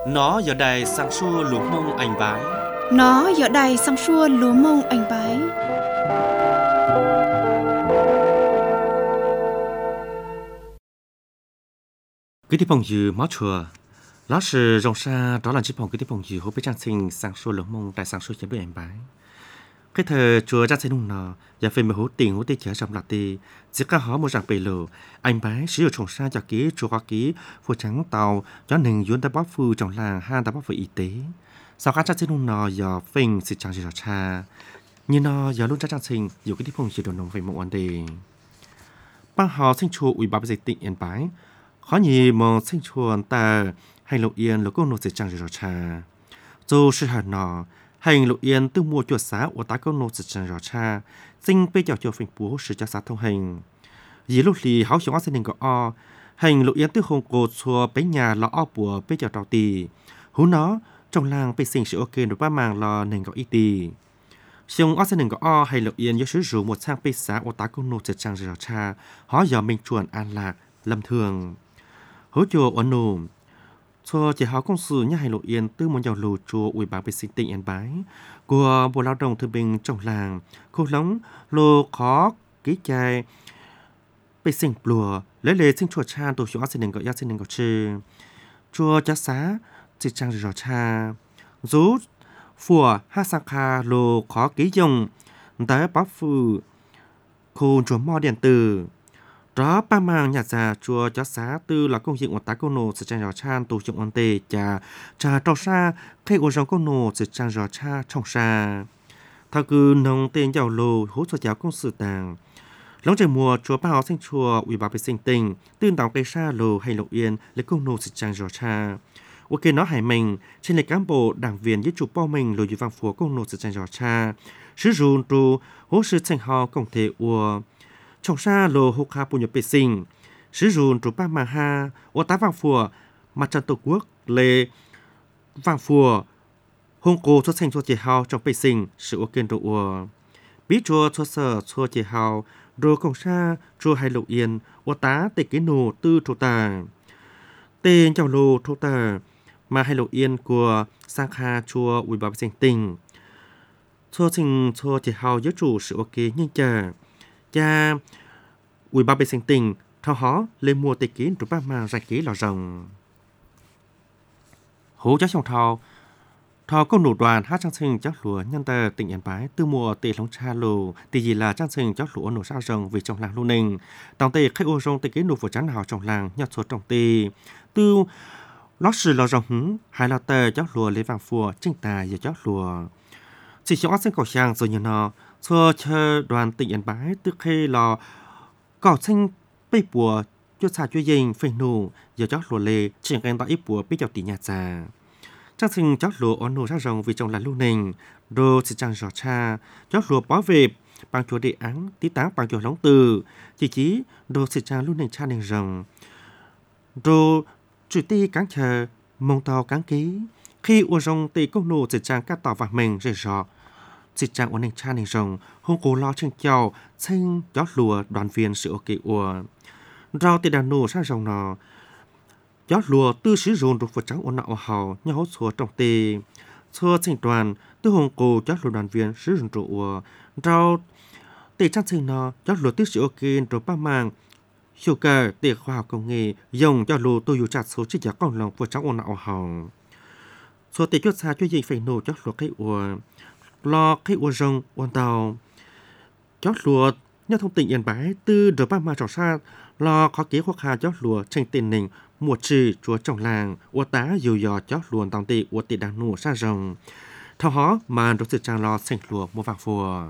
Nó giờ đài sang xua lúa mông anh bái. Nó giờ đài sang xua lúa mông anh bái. Cái tiếp phong dư máu chùa. Nó là rong xa đó là chiếc phong cái tiếp phong dư hỗ bên trang sinh sang xua lúa mông tại sang xua chế đuôi anh bái. Cái thời chùa trang sinh nung nọ, giờ về mà hỗ tiền hỗ tê chở trong lạc tê, chỉ có họ một rằng bể lồ, anh bái sử dụng trồng xa cho ký chùa có ký phụ trắng tàu cho nền duyên ta bóp phu trong làng han ta bóp về y tế. Sau các trang sinh nung nọ giờ phình sự trang gì cha, như nọ giờ luôn trang sinh dù cái tiếp phong dư đồ nông về một vấn đề. Bang họ sinh chùa ủy ban dịch tỉnh yên bái, khó nhì mà sinh chùa ta hay lục yên lục công nô sự trang gì cha, dù sự hạt nọ hành lục yên từ mua chuột xã của tá công nô sự trang rõ cha, sinh bây giờ cho phình bố sự cho xã thông hành. Dĩ lúc lì háo xuống sinh có o, hành lục yên từ hồng cột xua bấy nhà lọ o bùa bây giờ trào tì, hú nó trong làng bị sinh sự ok được ba màng lò nền có y tì. Xong ở sinh có o hành lục yên do sử dụng một sang bây xã của tá công nô sự trang rõ cha, họ giờ mình chuồn an lạc lâm thường. Hố chùa ổn nụ. Cho chỉ họ công sự nhà hành lộ yên từ một dòng lù chùa ủy ban vệ sinh tỉnh Yên Bái của Bộ Lao động Thương binh trong làng khu lóng lô khó ký chai vệ sinh lùa lấy lệ sinh chùa cha tổ chức sinh gọi gia sinh gọi chư chùa cha xá chỉ trang rõ cha rú phùa Hasaka lô khó ký dùng tới bắp phù khu chùa mò điện tử. Đó ba mang nhà già chùa cho xá tư là công dụng của tá công nô sự trang rõ chan tổ chức ổn tề cha trao xa khi của dòng công nô sự trang rõ cha trong xa thao cư nông tên giàu lô hỗ trợ giáo công sự tàng lóng trời mùa chùa ba họ sinh chùa ủy ban vệ sinh tỉnh tương đảo cây xa lô hay lộc yên lấy công nô sự trang rõ cha ok nó hải mình trên lệch cán bộ đảng viên với chủ bao mình lôi vang phùa công nô sự trang rõ cha sử dụng tru hỗ sự thành họ công thể ua trong xa lô hô khá bùi nhập bê sinh, sử dụng trụ ba mà ha, ô tá vàng phùa, mặt trận tổ quốc lê vàng phùa, hông cô xuất sinh cho chế hào trong bê sinh, sự ô kênh đồ ua. Bí chùa cho sở cho chế hào, đồ công xa, chùa hai lục yên, ô tá tê kế nô tư trô tà. Tên trong lô trô tà, mà hai lục yên của sang kha chùa ủy ban sinh tình. Cho sinh cho chế hào giới chủ sự ô kê nhanh chà. Cha ủy ban vệ sinh tỉnh thao hó lên mua tê kiến rồi ba mang ra ký lò rồng hố cháu trong thao công nổ đoàn hát trang sinh cháu lúa nhân tờ tỉnh Yên Bái từ mùa tê lóng cha lù tê gì là trang sinh cháu lúa nổ sao rồng vì trong làng lưu ninh tòng tê khách ô rồng tê kiến nổ phổ chán hào trong làng nhặt số trong tê từ lót sử lò rồng hai lò tờ cháu lúa lấy vàng phùa trinh tài và cháu lúa chỉ cho sinh cầu trang rồi như nó cho chờ đoàn tỉnh Yên Bái từ khi lò cỏ xanh bê bùa cho xả cho dình phê nụ giờ chót lùa lê chuyển kênh tạo ít bùa bê chọc tỷ nhà già trang sinh chót lùa ổn nụ ra rồng vì trong là lưu nình đồ sẽ trang rõ cha chót lùa bó vẹp bằng chùa địa án tí táng bằng chùa lóng từ chỉ chí đồ sẽ trang lưu nình cha nình rồng đồ chủ ti cán chờ mông tàu cán ký khi ua rồng tỷ công nụ sẽ trang cắt tàu vàng mình rời rõ chỉ trang ổn định cha này rồng hông cố lo trên chào xanh chót lùa đoàn viên sự ok ua rau tê đàn nô sang rồng nọ chót lùa tư sử dụng được vật trắng ổn nọ hào nhau hốt xua trong tê xua thành đoàn tư hông cố chót lùa đoàn viên sử dụng trụ ua rau tê trang sinh nọ chót lùa tư sử ok rồi ba mang hiệu cơ tê khoa học công nghệ dùng chót lùa tôi dù chặt số chỉ giác con lòng vật trắng ổn nọ hào xua tê chốt xa cho gì phải nô chót lùa cái ua lo khi ua rồng ua tàu chót lùa nhau thông tỉnh Yên Bái từ đợt ba mà trò xa lo khó kế hoặc hà chót lùa tranh tiền nình mùa trì chúa trong làng ua tá dù dò chót lùa tòng tị ua tị đàn nụ xa rồng thao hó mà đối sự trang lo sành lùa mua vàng phùa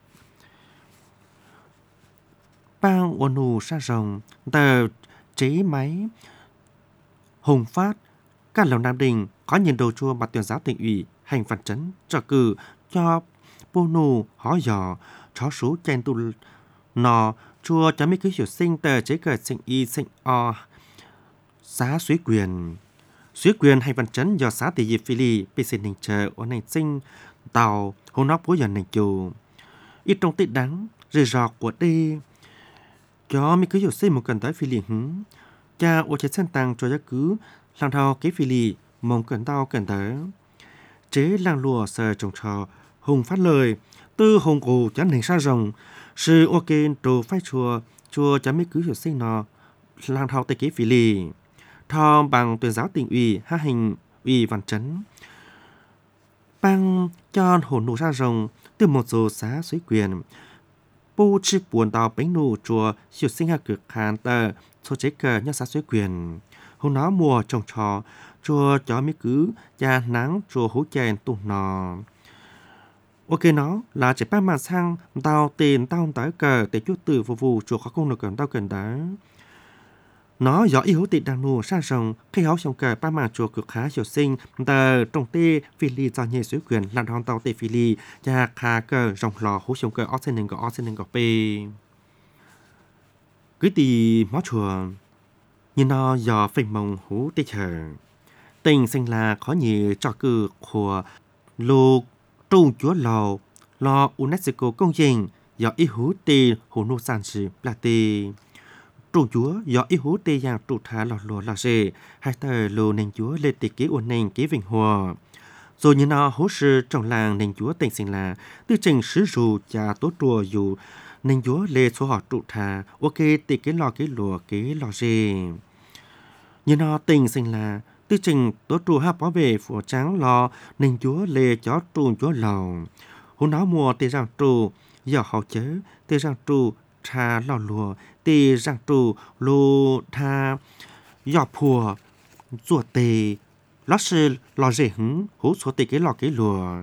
bang ua nụ xa rồng tờ chế máy hùng phát các lầu Nam Đình có nhìn đồ chua mặt tuyển giáo tỉnh ủy hành phản trấn trợ cử cho bô nù hó giò chó sú chen tu nò chua cho mấy cái hiểu sinh tờ chế cờ sinh y sinh o xá suy quyền hay văn chấn do xá tỷ dịp phi lì bị sinh hình chờ ở này sinh tàu hôn nóc bố giờ này chù ít trong tết đắng rời rọt của đi cho mấy cái hiểu sinh một cần tới phi lì hứng cha ô chế sen tăng cho giá cứ làm thao cái phi lì mong cần đau cần tới chế lang lùa sờ trồng trò hùng phát lời tư hùng cổ chán hình sa rồng sư ok đồ phái chùa chán mấy cứ hiểu sinh nó lang thao tây kế phi lì thò bằng tuyên giáo tỉnh ủy ha hình ủy văn trấn bằng cho hồn nụ sa rồng từ một số xã suối quyền bố trí buồn tàu bánh nụ chùa hiểu sinh hạ cực hàn tờ số chế cờ nhắc xã suối quyền hôm đó mùa trồng trò chùa cho mấy cứ cha nắng chùa hú chèn tụ nò ok nó là chỉ ba mà sang tao tiền tao tới cờ để chút từ phục vụ chùa khó công được cần tao cần đá nó gió yếu tị đang nụ sa rồng khi háo trong cờ ba mà chùa cực khá hiểu sinh tờ trồng tê phi ly do nhẹ suối quyền làm hòn tàu tê phi ly cha khá cờ rồng lò hú trong cờ oxygen có p cứ tì mó chùa nhưng nó do phình mông hú tê chờ tình sinh là khó nhì cho cử của lô trung chúa lò UNESCO công trình do ý hú tê hồ nô sản sử là tê trung chúa do ý hú tê dạng trụ thả lò là dê hai tờ lô nền chúa lê tê kế ổn nền kế vinh hòa rồi như nó hú sư trong làng nền chúa tình sinh là tư trình sứ rù cha tốt trùa dù nền chúa lê số họ trụ thả ok tê kế lò dê như nó tình sinh là tư trình tố trụ hát bảo vệ phổ trắng lò nên chúa lê chó trụ chúa lầu hôm đó mùa tê rằng trụ giờ họ chớ tê rằng trụ tha lò lùa tê rằng trụ lô tha giờ phùa ruột tê lót sư lò rể hứng hú số tê cái lò cái lùa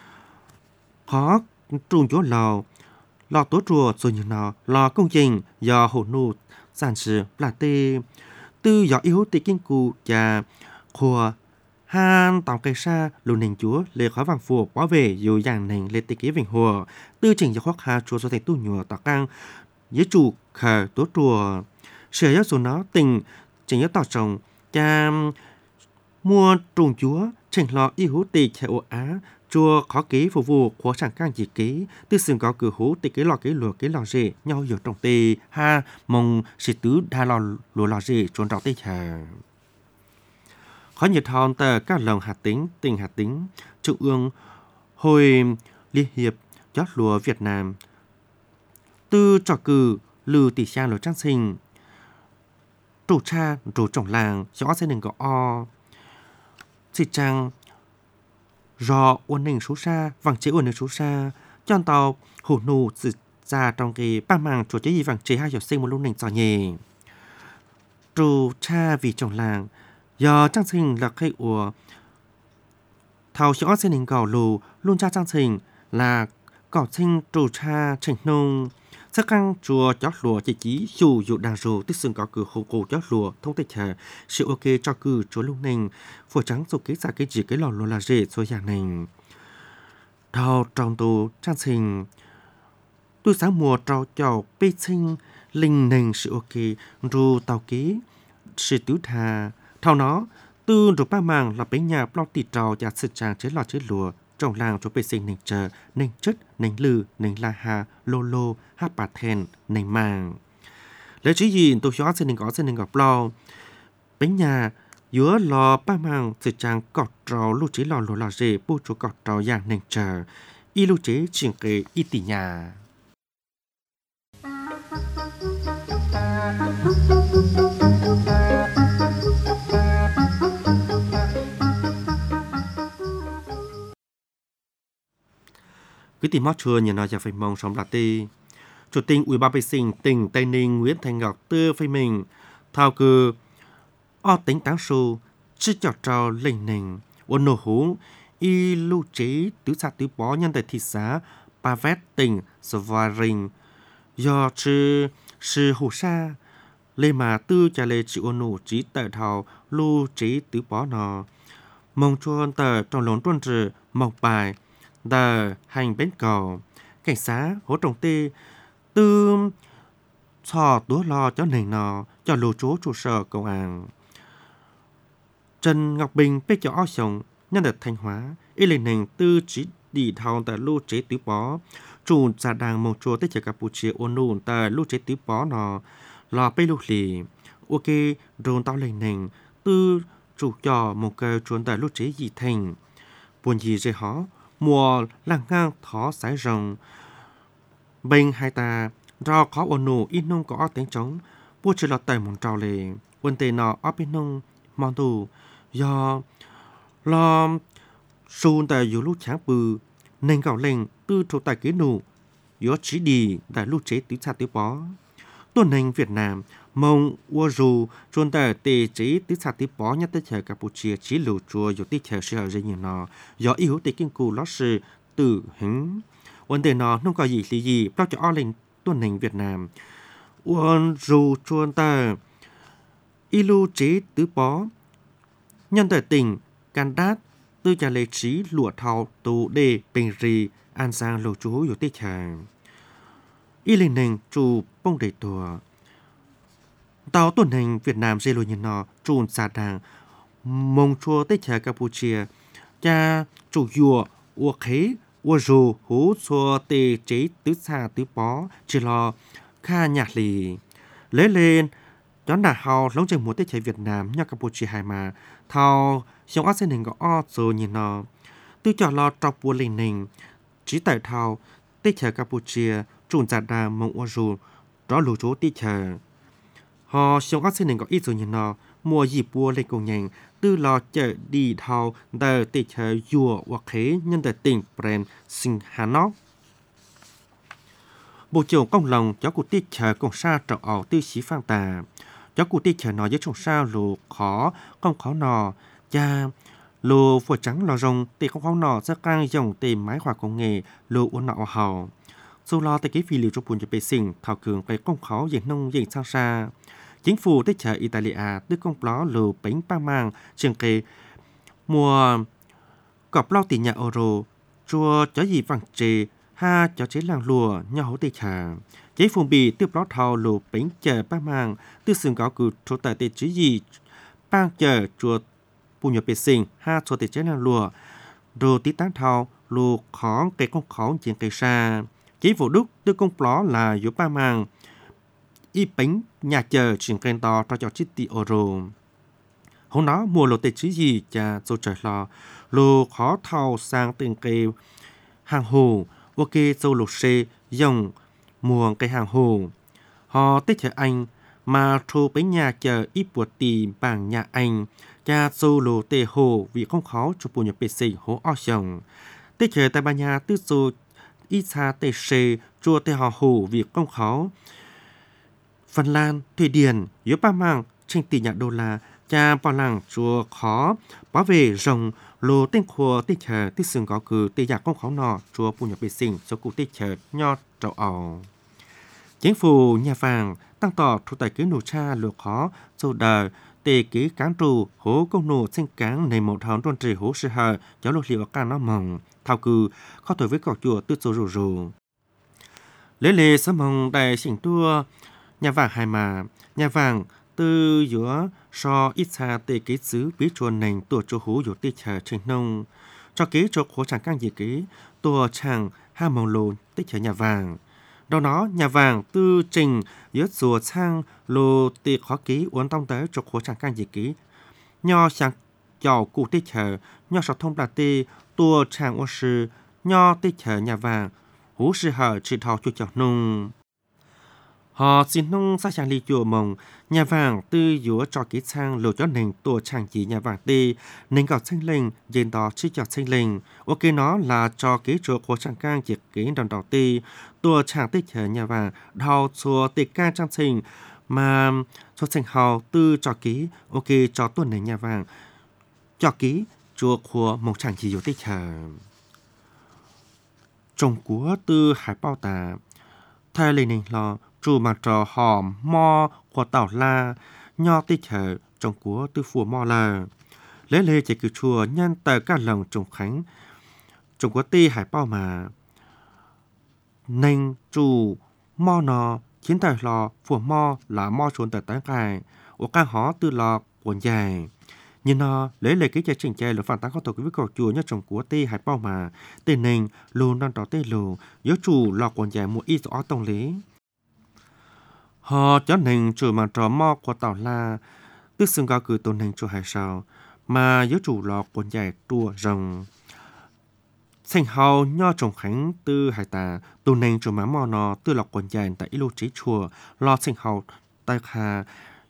khó trụ chúa lầu lò tố trụ rồi như nó lò công trình giờ hồ nụ sản sử là tê tư gió yếu tê kinh cụ cha khua han tàu cây sa lùn nền chúa lê khó vàng phù bảo vệ dù dạng nền lê tê kế vinh hồ tư trình cho khoác hà chúa số thành tu nhùa tỏ căng với chủ khờ tố chùa sửa giáo số nó tình trình nhớ tỏ trồng cha mua trùng chúa trình lọ y hú tê chạy ổ á chùa khó kế phục vụ của sản cang chỉ kế tư sừng có cử hú tê kế lọ kế lò rể nhau hiểu trong tê ha mong sĩ tứ đa lò rể trốn trọ tê chờ khó nhiệt hòn tờ các lồng Hà Tĩnh, tỉnh Hà Tĩnh, Trung ương, Hội Liên hiệp, chót lúa Việt Nam. Tư trò cử, lư tỷ sang lúa trang sinh, trụ cha, trụ trồng làng, cho sẽ đừng có o. Chỉ trang, rò uốn nền số xa, vàng chế uốn nền số xa, chọn tàu, hủ nụ, dự ra trong cái ba màng chủ chế gì vàng chế hai dọc sinh một lúc nền giò nhề. Trụ cha vì trồng làng, do trang trình là cây của thảo cho xe nền gạo lù luôn cha trang trình là gạo sinh trù cha trình nông sắc căng chùa chót lùa chỉ dù đàn rù tích xương có cử hồ cổ chót lùa thông tịch hà sự ok cho cử chúa lúc nền phổ trắng dù kế giả cái chỉ cái lò lùa là rể số dạng nền thảo trong tù trang trình tôi sáng mùa trao chào bê sinh linh nền sự ok rù tàu kế sự tứ thà thao nó tư rồi ba màng là bánh nhà bao tịt trào và sự tràng chế lò chế lùa trong làng cho bê sinh nền chờ nền chất nền lư nền la hà lô hát bà thèn nền màng lấy chỉ gì tôi xóa xin nền gọt bao bánh nhà giữa lò ba màng sự tràng cọt trào lưu chế lò lùa rể bố chủ cọt trào dạng nền chờ y lưu chế triển kê y tỷ nhà cứ tìm mót chua nhà nóจะphải mong sống là tì chủ tịch ủy ban vệ sinh tỉnh Tây Ninh Nguyễn Thành Ngọc tư phê mình thao cư o tính táng số chứ chọt trao lệnh nền ôn nổ hú y lưu chế tứ xã tứ bó nhân tại thị xã Ba Vét tỉnh Svaring do chứ sư hồ sa lê mà tư trả lệ chịu ôn nổ trí tại thảo lưu chế tứ bó nọ mong chuan tờ trong lốn tuân trừ mong bài tờ hành bến cầu cảnh sát hỗ trồng tê tư cho túa lo cho nền nọ cho lô chúa trụ sở công an Trần Ngọc Bình bê cho o sống nhân đất Thanh Hóa y lên nền tư chỉ đi thao tại lưu chế tứ bó chủ giả đàng mong chúa tới chợ Campuchia ôn nụ tại lưu chế tứ bó nọ lò bê lưu lì ok rôn tao lên nền tư chủ cho một cái chuẩn tại lúc chế gì thành buồn gì rồi họ mùa làng ngang thó sải rồng bên hai ta do có ôn nụ ít nông có tiếng trống bố chỉ là tại một trào lệ quân tề nọ ở bên nông mong tù do lo xuân tại dù lúc sáng bự nên gạo lên tư thuộc tại kế nụ yếu chỉ đi tại lúc chế tứ xa tứ bó tuần hành Việt Nam mong ua dù chuẩn tại tề chế tứ xa tứ bó nhất tới chờ Campuchia chỉ lưu chùa dù tích chờ sự gì nọ do yếu tề kinh cù lót sự tự hứng vấn đề nó không có gì bao cho lên tuần hành Việt Nam ua dù chuẩn tại ilu chế tứ bó nhân tại tỉnh Can Đát tư trả lệ trí lụa thao tù đề bình rì an giang lưu trú dù tích chờ y linh nền chủ bông đầy tùa tàu tuần hành Việt Nam dê lùi nhìn nó trùn xa đàng mông chua tích chờ Campuchia cha chủ dùa ua khế ua rù hú xua tê chế tứ xa tứ bó chỉ lo kha nhạc lì lấy lên đón đà hào lông chân mùa tích chờ Việt Nam nhau Campuchia hai mà thao xong ác sinh hình có o rồi nhìn nó tư cho lo trọc bùa linh nền chỉ tại thao tích chờ Campuchia trùn giả đà mong ua rù đó lù chú tích chờ họ xong ác sinh hình có ít rồi nhìn nó mùa dịp bùa lên cùng nhành tư lo chợ đi thao đờ tích chờ dùa hoặc khế nhân đời tỉnh Brem sinh Hà Nóc Bộ trưởng công lòng cháu cụ tích chờ cùng xa trọ ảo tư sĩ phang tà cháu cụ tích chờ nó với trong sao lù khó không khó nọ cha lù phổi trắng lò rồng tì không khó nọ sẽ căng dòng tì máy hòa công nghệ lù uốn nọ hào dù lo tại cái phi liệu trong buồn cho bề sinh thảo cường cái công khó diện nông diện sao xa chính phủ tích chờ Italia tư công ló lù bánh ba mang trường kê mùa cọp lo tỷ nhà euro chua chó gì vàng trề ha cho chế làng lùa nhau hấu tê trà giấy phùng bì tiếp lót thao lù bánh chờ ba mang tư sừng cáo cử chỗ tại tê chứ gì bang chờ chùa bù nhập bề sinh ha cho tê chế làng lùa đồ tí tán thao lù khó cây công khó chuyện cây xa giấy vụ đúc tư công ló là yếu ba mang y bánh nhà chờ chuyển kênh to cho chít tỷ euro hôm đó mùa lô tê chứ gì cha cho trời lo lù khó thao sang từng cây hàng hồ ok dâu lục xê dòng mùa cây hàng hồ họ tích chờ anh mà thô bánh nhà chờ ít buộc tì bằng nhà anh cha dâu lô tê hồ vì không khó cho bùa nhập bê sinh hố o dòng tích chờ tại bà nhà tư dô ít xa tê xê chua tê họ hồ vì không khó Phần Lan, Thụy Điển, yếu ba mạng trên tỷ nhạc đô la cha bảo làng chùa khó bảo vệ rồng lô tên khua tích chờ tích sừng có cử tỷ nhạc công khó nọ chùa bù nhập bê sinh số cụ tích chờ nho trậu ảo chính phủ nhà vàng tăng tỏ thủ tài kế nổ cha lô khó dâu đờ tê kế cán trù hố công nổ sinh cán này một tháng tuần trì hố sư hờ cháu lô liệu ca nó mỏng thao cư khó tuổi với cỏ chùa tư số rù rù lễ lệ sớm mong đại xỉnh tua nhà vàng hai mà nhà vàng từ giữa so ít xa tê kế xứ biết chuồn nành tổ cho hú dụ tê chờ trên nông cho kế cho khổ chẳng căng gì kế tổ chẳng ha mong lô tê chờ nhà vàng đó nó nhà vàng tư trình giữa rùa sang lô tê khó kế uốn tông tới cho khổ chẳng căng gì kế nho chẳng chào cụ tê chờ nho sọ thông là tê tổ chẳng ô sư nho tê chờ nhà vàng hú sư hở chỉ thao cho chào nông họ xin nông xa chàng lý chùa mong nhà vàng tư giữa cho kế sang lô cho nền tổ chẳng chỉ nhà vàng tê nền gọt xanh lên dền đó chứ chọt xanh lên ok nó là cho kế chùa của chẳng cang chỉ kế đòn đỏ tê tổ chẳng tê chờ nhà vàng đào chùa tê ca trang sinh mà cho xanh hào tư cho kế ok cho tuần nền nhà vàng cho kế chùa của một chẳng chỉ dù tê chờ trồng của tư hải bao tà thay lên nền lo chủ mà trò hòm mo của tàu la nho tê chờ trong của tư phùa mo là lễ lệ chỉ cứ chùa nhân tờ các lần trùng khánh trong của tê hải bao mà nên chủ mo nọ chiến tài lò phùa mo là mo chuồn tờ tán cài ở ca hó tư lò quần dài nhưng nó lễ lệ cái trình chơi là phản tác có tổ cái với cầu chùa nhất trong của tê hải bao mà tê nên luôn đang đó tê lù nhớ chủ lò quần dài một ít rõ tông lý họ cho nên chủ mà trò mò của tàu la tức xưng cao cử tôn hình chủ hải sao mà yếu chủ lọ quần dài tua rồng sinh hào nho trồng khánh từ hải tà tu nền chủ má mò nò từ lọ quần dài tại ilu chế chùa lo sinh hào tai hà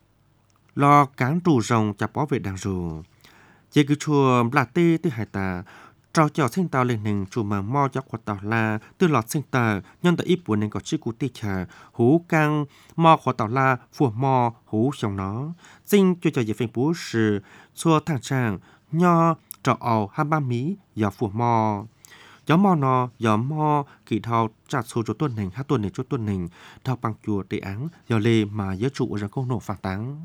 lo cán trụ rồng chạp bảo vệ đàng rù chế cứ chùa là tê từ hải tà trao chào sinh tàu lên nền chủ mà mò cho quạt tàu la từ lọt sinh tà nhân tại ít buồn nên có chữ cụ tê trà hú căng mò quạt tàu la phù mò hú xong nó sinh cho dễ phèn bú sự xua thang trang nho trọ ảo hai ba mí giờ phù mò gió mò nò gió mò kỳ thao chặt số cho tuần nền hai tuần này cho tuần nền thao bằng chùa đề án giờ lê mà giới trụ ra câu nổ phản táng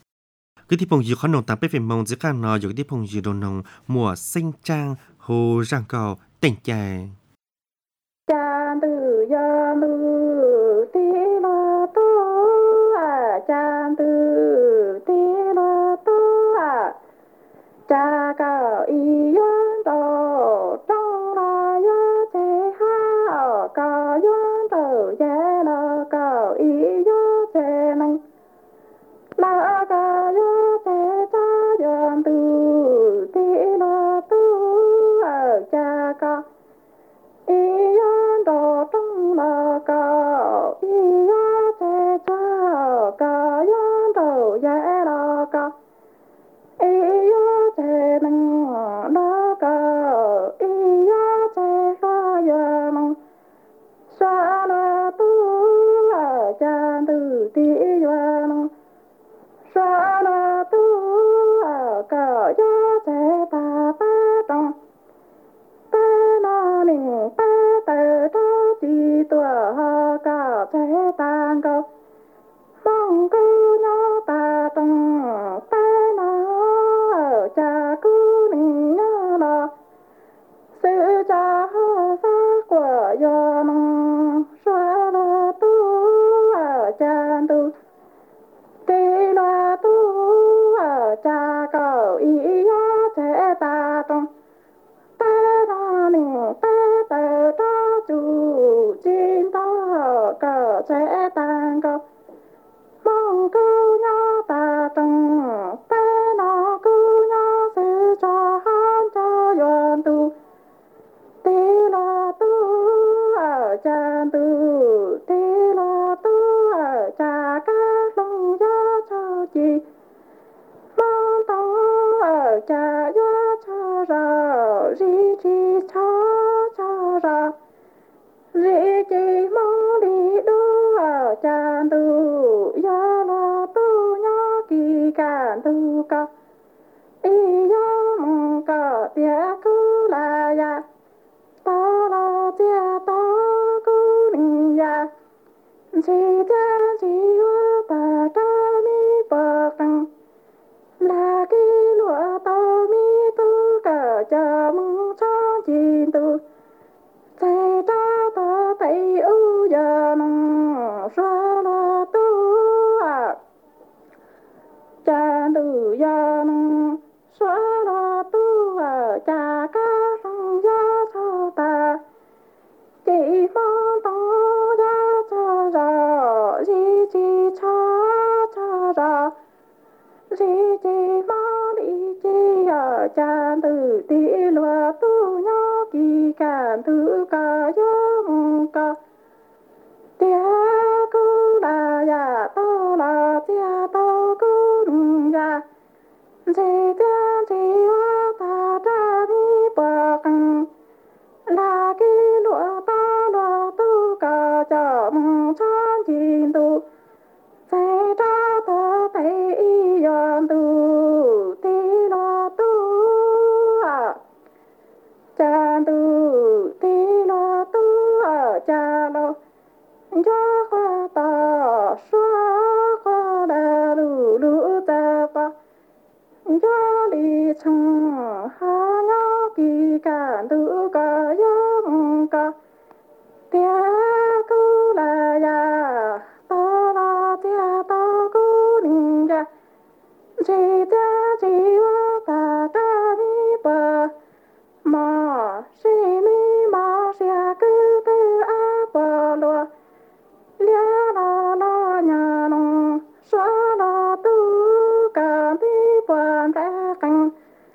cáiที่ผมอยู่ขนมตามไปเป็นมองจะกันนออยู่ที่ผมอยู่โดนนงหมัวเส้นจางโหร่างเก่าแต่งใจจานตือยาลือตีลาตัวจานตือตีลาตัวจาก่าอียันโตจ้องลายาเจฮากายันโตเจลากาอียาเจนังลากายาเจจายันตือตีลาตัวจาก่าอียันโตจ้องลากาอียาเจจากายันโตเจลากาอียาเจนังลากาอียาเจกายานังสาลาตัวจานตือตียานังสาลาตัวกายาเจตาปะตองปะนาหนิงปะเตตาจีตัวหากาเจตังเกามองกูญาตาตองปะนาจากูหนิงญาลาซื้อจาหาซากว่ายานังสาลาตัวจานตุตีลาตัวจาก่าอียาเจตาตองเตตาหนิงเตเตตาจูจินตากะเจตังกะมองกูญาตาตองเตนากูญาซื้อจาหันจายอนตุตีลาตัวจานตุตีลาตัวจากะลงยาชาจีมองตอจายาชารารีจีชาชารารีจีมองลีดูจานตุยาลาตุญากีกันตุกะอียามกะเตียกุลายาตาลาเตียตากุนิยาจีเตียจีวะตาตามีปะกังลากิลัวตามีตุกะจามุงชาจีตุเจตาตาไตอุยานังสาลาตัวจานตุยานังสาลาตัวจากะสังยาชาตาจีมาตายาชาราจีจีชาชาราจีจีมาลีจีจานตุตีลัวตุญากีกันตุกายมกะเตียกุลายาตาลาเตียตากุนยาจีเตียจีวะตาตามีปะกังลากิลัวตาลัวตุกะจามชานจีตุเจตาตาไตยันตุตีลาตัวจานตุตีลาตัวจาโลยาควาตาสวาควาดาลูลูตาปะยาลีชงหายากีกันตุกายมกะเตียกุลายาตาลาเตียตากุนิยาจีเตียจีวะตาตามีปะมาสิมีมาเสียกุตุอาปะลัวเลียลาลาญาณงสาลาตุกันที่ปานแต่กัง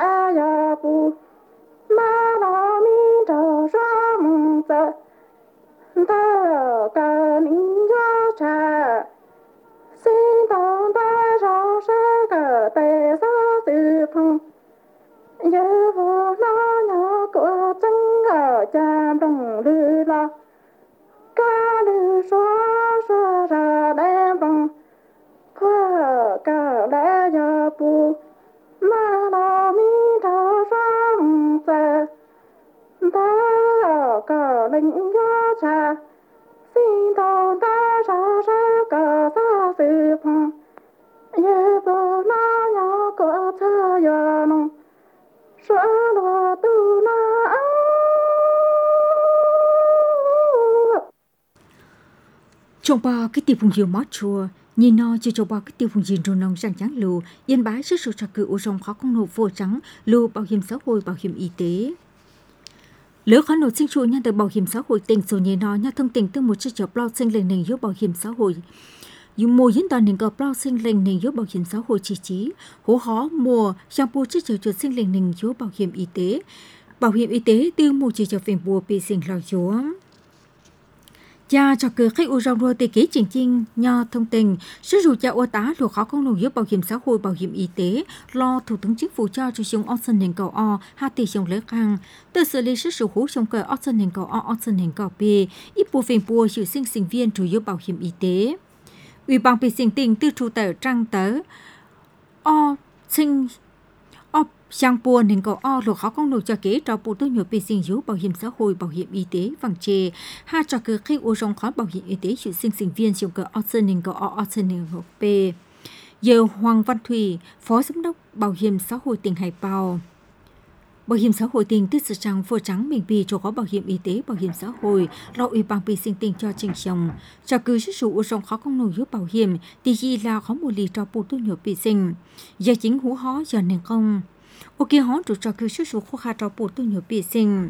来呀不，马拉米着什么子？到个你呀茶，心当带上是个带啥子碰？也不那呀个真个家中绿了，家里说啥来帮，可个来呀不，马拉米着什么子？到个零呀茶，心当带上是个啥子碰？也不那呀个车呀弄。说了都难。 trong ba cái tiệp phùng diều mót chùa nhìn nó chỉ cho ba cái tiệp phùng diều trong nông sang trắng lù yên bái sức sụt trạc cự ở trong khó công nộp vô trắng lù bảo hiểm xã hội bảo hiểm y tế lỡ khó nộp sinh trụ nhân từ bảo hiểm xã hội tỉnh số nhìn nó nhà thông tỉnh từ một chiếc chọc lo sinh lên nền yếu bảo hiểm xã hội dùng mùa diễn toàn nền cọp lo sinh lên nền yếu bảo hiểm xã hội chỉ trí hố hó mùa sang bùa chiếc chọc chuột sinh lên nền yếu bảo hiểm y tế từ một chiếc chọc phèn bùa bị sinh lo yếu cha cho cơ khách u rong rua tê kế chỉnh chinh nho thông tình sử dụng cha ô tá luật khó công nộp yếu bảo hiểm xã hội bảo hiểm y tế lo thủ tướng chính phủ cho dùng option nền cầu o hai tỷ dùng lấy khang từ xử lý sử dụng hú trong cờ option nền cầu o option nền cầu b ít bùa phèn bùa chịu sinh viên chủ yếu bảo hiểm y tế ủy ban bị sinh tình từ trụ tờ trang tớ o sinh o sang bùa nên có o luật khó công nộp cho kế cho bộ tư nhập bị sinh yếu bảo hiểm xã hội bảo hiểm y tế vàng chê hai cho cơ khi u trong khó bảo hiểm y tế chịu sinh viên dùng cờ option nên có o option nên có b giờ Hoàng Văn Thủy phó giám đốc bảo hiểm xã hội tỉnh Hải Phòng bảo hiểm xã hội tỉnh tích sự trắng phổ trắng mình bị cho có bảo hiểm y tế bảo hiểm xã hội lo ủy ban bị sinh tình cho trình chồng cho cứ sử dụng trong khó công nộp yếu bảo hiểm thì gì là khó một lý cho bộ tư nhập bị sinh giờ chính hú hó giờ nên không ok hó trụ cho cứ sử dụng khó khăn cho bộ tư nhập bị sinh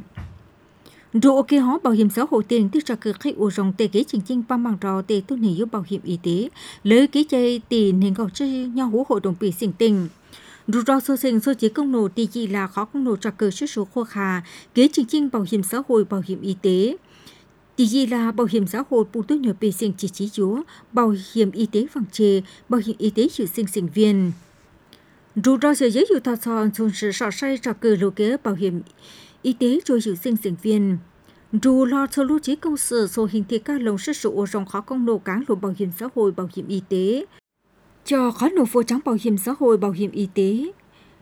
rồi ok hó bảo hiểm xã hội tỉnh tích cho cứ khách u rong tê kế trình chinh bằng rò tê tư nhập bảo hiểm y tế lấy kế chơi tỷ nên có chơi nhau hú hội đồng bị sinh tình rủi ro số sinh số chế công nộp thì chỉ là khó công nộp cho cơ sở số khô khà kế trình chinh bảo hiểm xã hội bảo hiểm y tế thì chỉ là bảo hiểm xã hội bộ tư nhập bị sinh chỉ chúa bảo hiểm y tế vàng chê bảo hiểm y tế chịu sinh viên rủi ro sự giới hiệu thọ sòn xuống sự sọ say cho cơ lô kế bảo hiểm y tế cho chịu sinh viên dù lo cho lưu trí công sở số hình thị ca lồng sử dụng trong khó công nộp cán lộ bảo hiểm xã hội bảo hiểm y tế cho khó nộp vô trắng bảo hiểm xã hội bảo hiểm y tế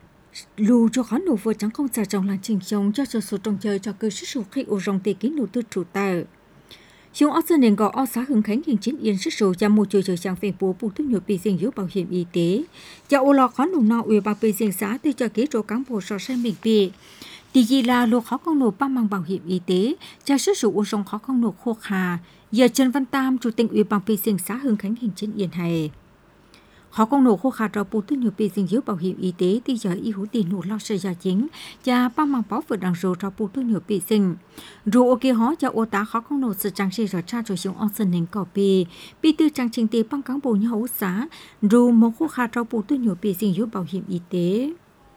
lù cho khó nộp vô trắng không xả trong làng trình chống cho số trong chơi cho cơ sở số khi ở trong tê kín nộp tư chủ tờ chúng ở nền gò ở xã Hưng Khánh hiện chính yên sức số cho một chiều trang phèn bố bộ tư nhập bị sinh yếu bảo hiểm y tế cho ô lo khó nộp nào ủy ban bị sinh xã từ cho kế cho cán bộ so sánh mình bị thì gì là luật khó công nộp bằng bảo hiểm y tế cho sức số ở trong khó công nộp khô hà giờ Trần Văn Tam chủ tịch ủy ban bị sinh xã Hưng Khánh hiện chính yên hay họ công nộp khô khá cho bộ tư nhập bị sinh yếu bảo hiểm y tế thì giờ y hữu tiền nộp lo sự gia chính và bằng bằng bảo vượt đằng rồi cho bộ tư nhập bị sinh rồi ok họ cho ô tá họ công nộp sự trang trí rồi tra rồi dùng option nên có bị tư trang trình tế bằng cán bộ nhà hữu xã rồi một khô khá cho bộ tư nhập bị sinh yếu bảo hiểm y tế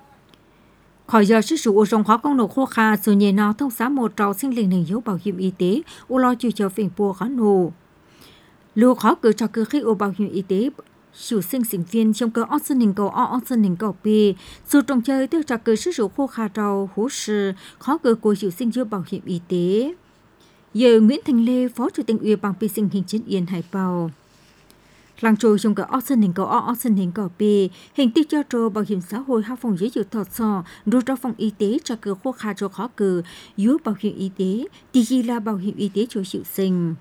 khỏi giờ sử dụng trong khó công nộp khô khá rồi nhẹ nó thông xã một trò sinh lên nền yếu bảo hiểm y tế ô lo chịu cho phiền bùa khó nộp lưu khó cử cho cơ khí ô bảo hiểm y tế chủ sinh viên trong cơ option nên có option nên có b sự trong chơi tiêu cho cơ sử dụng khô khá trâu hú sự khó cơ của chủ sinh giữa bảo hiểm y tế giờ Nguyễn Thành Lê phó chủ tịch ủy ban bị sinh hình chính yên Hải Phòng làng trôi trong cơ option nên có option nên có b hình tiêu cho trâu bảo hiểm xã hội hai phòng dưới dự thọ sò rồi cho phòng y tế cho cơ khô khá cho khó cơ giữa bảo hiểm y tế thì gì là bảo hiểm y tế cho chủ sinh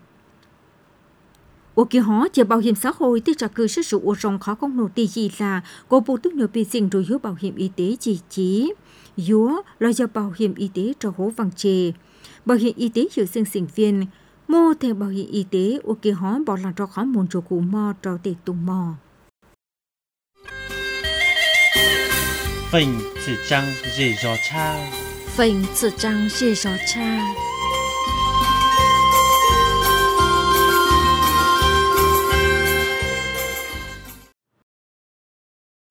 ô kia họ chờ bảo hiểm xã hội từ trả cơ sử dụng ô trong khó công nộp thì gì là có bộ tư nhập bị sinh rồi yếu bảo hiểm y tế chỉ yếu là do bảo hiểm y tế cho hố vàng chê bảo hiểm y tế hiệu sinh viên mua theo bảo hiểm y tế ô kia họ bỏ làm cho khó môn cho cụ mò cho tệ tung mò phình chỉ trăng dễ dò cha phình chỉ trăng dễ dò cha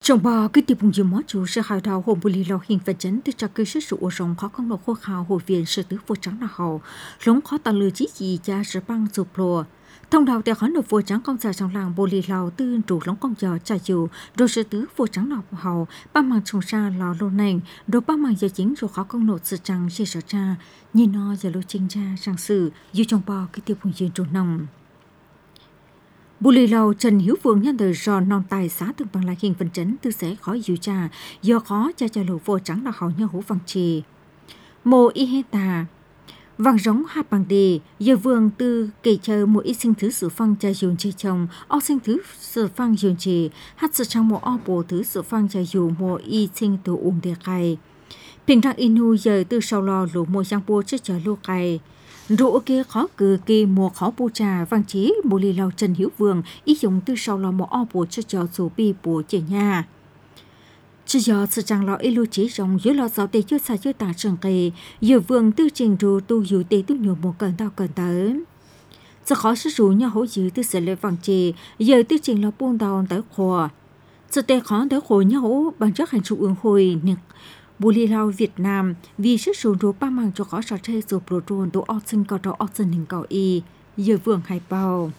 trong bò cái tiệp bùng mó chủ sẽ hài đào hôm bùi lò hình vật chấn từ trạc cứ sức sự rồng khó không độ khô khao hồi viện sự tứ vô trắng là hậu lống khó tà lừa chí gì cha sự băng sụp lùa thông đào để khó nộp vô trắng công gia trong làng bùi lò tư chủ lống công giờ trà dù rồi sự tứ vô trắng là hậu ba màng trồng xa lò lô nành rồi ba màng giờ chính rồi khó công nộp sự trắng chia sẻ cha nhìn nó giờ lô chính cha sang sự như trong bò cái tiệp bùng trù nồng Bù lì lầu Trần Hiếu Phương nhân đời rò non tài xã từng bằng lại hình phần chấn tư sẽ khó dịu trà do khó cha lộ vô trắng là họ nhau hữu văn trì. Mô y hê tà vàng giống hạ bằng đề giờ vương tư kể chờ một ít sinh thứ sự phăng cha dùn chê chồng o sinh thứ sự phăng dùn chê hát sự trong một o bổ thứ sự phăng cha dùn một y sinh tổ ủng đề cài. Bình răng inu giờ từ sau lò lũ một giang bố trước chờ lô cài. Rỗ kia khó cử kia mùa khó bù trà vang chí bù lì lào Trần Hiếu Vương ý dùng từ sau lò mò o bù cho cho số bi bù chế nhà. Chứ giờ sự chẳng lò ý lưu chí rộng dưới lò giáo tế chưa xa chưa tả trường kề giờ vương tư trình rù tu dù tế tu nhiều một cẩn tới. Giờ khó sử dụng nhau hỗ dữ tư sẽ lệ vang chê giờ tư trình lò buôn đào tới khổ. Giờ tế khó tới khổ nhau bằng chất hành trụ ương hồi nực. Bù lì lao Việt Nam vì sức sử dụng ba mang cho khó sở chơi dù bổ trôn tổ ọc sinh cao trò ọc sinh hình cao y giờ vương hay bao.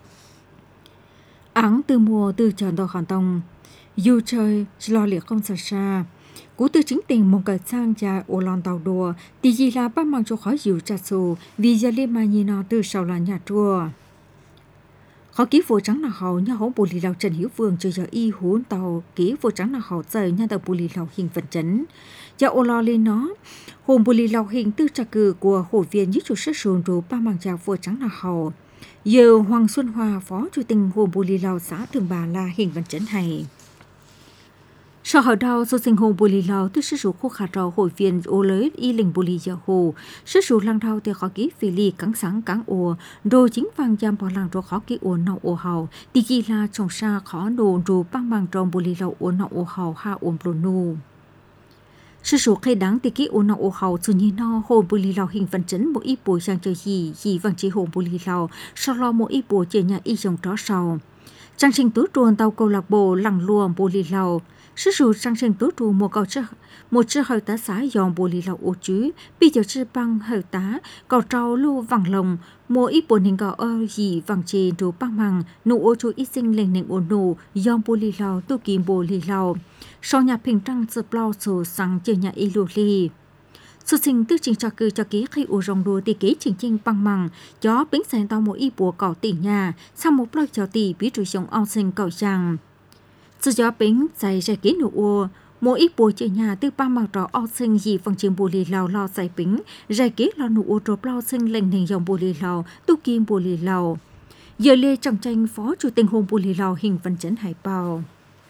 Áng từ mùa từ tròn đo khẳng tông dù chơi lo liệt không sợ xa cú từ chính tình mong cờ sang cha ô lon tàu đùa thì gì là ba mang cho khó dịu chặt xù vì giờ lên mà nhìn nó từ sau là nhà chùa. Khó ký vô trắng là hậu nhà hậu bù lì lào Trần Hiếu Vương cho giờ y hốn tàu ký vô trắng là hậu giờ nhà tàu bù lì lào hình vật chấn. Giờ ô lo lên nó, hồn bù lì lào hình tư trà cử của hội viên giúp chủ sức sồn rủ ba màng trà vô trắng là hậu. Giờ Hoàng Xuân Hòa phó chủ tình hồn bù lì lào xã Thường Bà là hình vật chấn hay. Sau hồi đầu số sinh hồn bù lì lào tư sức sủ khô khả trò hội viên ô lớn y lình bù lì giờ hồ. Sức sủ lăng thao thì khó ký phì lì cắn sáng cắn ổ. Đồ chính vàng giam bỏ lăng rồi khó ký ổ nọ ổ hào. Thì gì là trồng xa khó đồ rù băng bằng tròn bù lì lào ổ nọ ổ hào ha ổn bồ nù. Sức sủ khai đáng thì ký ổ nọ ổ hào dù như nó hồn bù lì lào hình phần chấn một ít bùi sang chơi gì vàng chỉ hồn bù lì lào. Sau lo một ít bùi chơi nhà y dòng đó sau. Trang trình tứ truồn tàu câu lạc bộ lăng luồng bù lì lào. Sức sủ trang trình tứ truồn một chiếc hơi tá xã dòng bù lì lào ổ chứ. Bây giờ chiếc băng hơi tá cầu trao lưu vàng lồng. Một ít bùn hình cầu gì vàng chê rủ băng măng. Nụ ô chú ít sinh lên nền ổ nụ dòng bù lì lào tu kìm bù lì lào. Sau nhà bình trăng dự blau sổ sang chơi nhà y lù lì. Sự sinh tư trình cho cư cho ký khi ổ rồng đùa thì kế trình trình băng măng. Chó bính sáng tao một ít bùa cỏ tỉ nhà. Sau một lời chào tỉ bí rủi sống ao sinh cầu chàng. Sự gió bính dày ra kế nụ ô. Mỗi ít bùa chơi nhà từ ba màu trò ao sinh gì phần trường bùa lì lào lo dày bính. Ra kế lo nụ ô trộp lao sinh lệnh hình dòng bùa lì lào tu kim bùa lì lào. Giờ lê trọng tranh phó chủ tình hồn bùa lì lào hình văn chấn hải bào.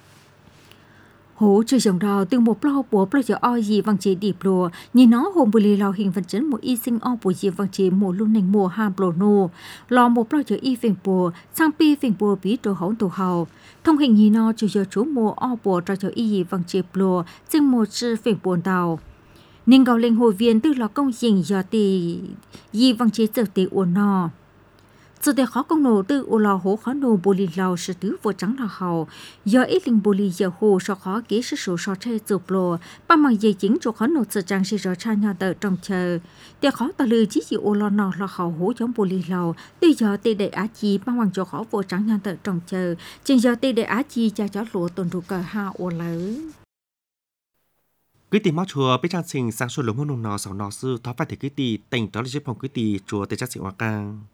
Hố chơi dòng đào từ một plau bùa giờ o gì vàng chế điệp lùa. Nhìn nó hồn bùa lì lào hình văn chấn một y sinh o bùa gì vàng chế một luôn nành mùa hà bồ nô. Lò một plau giờ y phình bùa sang pi phình bùa bí đồ hỗn tổ hào. Thông hình nhìn nó chủ giờ chú mùa o bùa giờ y vàng chế lùa sinh một sư phình bùa đào. Nên gạo lên hội viên từ lò công dình giờ tỷ y vàng chế giờ tỷ uốn nò. Sự để khó công nổ từ ô lò hố khó nổ bồ lì lào sự tứ vô trắng là hào. Do ít linh bồ lì giờ hồ so khó kế sự sổ so chê dụp lồ. Ba mạng dây chính cho khó nổ sự trang sự rõ cha nhà tờ trong chờ. Để khó tà lư chỉ chỉ ô lò nọ là hào hố giống bồ lì lào. Từ giờ tê đệ á chi ba mạng cho khó vô trắng nhà tờ trong chờ. Chừng giờ tê đệ á chi cha chó lụa tuần rù cờ ha ô lỡ. Quý tỷ máu chùa bây giờ sinh sang số lượng hôn nông nọ sáu nọ sư thoát phải thể quý tỷ tỉnh đó là chế phòng quý tỷ chùa tê chắc sĩ hoa cang.